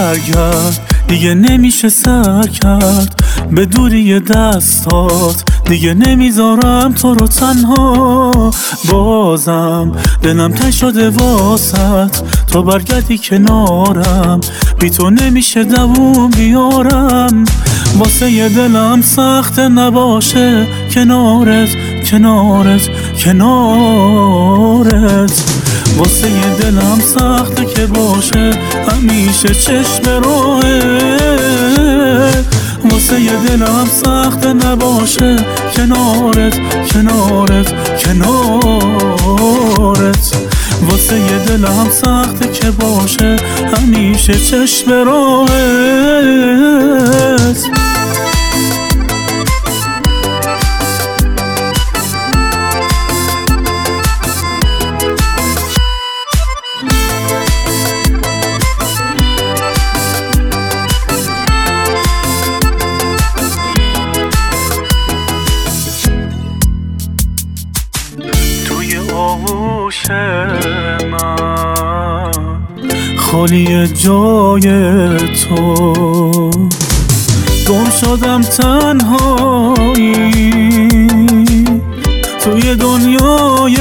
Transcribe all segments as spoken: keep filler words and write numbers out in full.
برگرد، دیگه نمیشه سر کرد به دوری دستات، دیگه نمیذارم تو رو تنها. بازم دلم تنگ شده واسط، تو برگردی کنارم، بی تو نمیشه دووم بیارم. واسه یه دلم سخت نباشه کنارت کنارت کنارت. واسه یه دلم سخته که باشه همیشه چشم راهت. واسه یه دلم سخته نباشه کنارت کنارت کنارت. واسه یه دلم سخته که باشه همیشه چشم راهت. آغوش من خالی جای تو، گم شدم تنهایی توی دنیای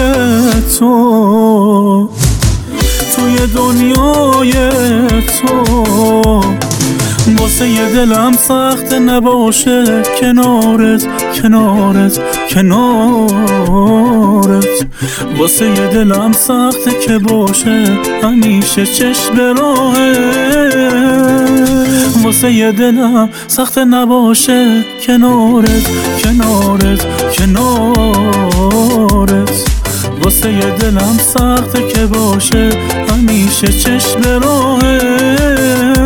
تو، توی دنیای تو. واسه یه دلم سخت نباشه کنارت کنارت کنارت. واسه یه دلم سخته که باشه همیشه چشم راهت. واسه یه دلم سخت نباشه کنارت کنارت کنارت. واسه یه دلم سخته که باشه همیشه چشم راهت.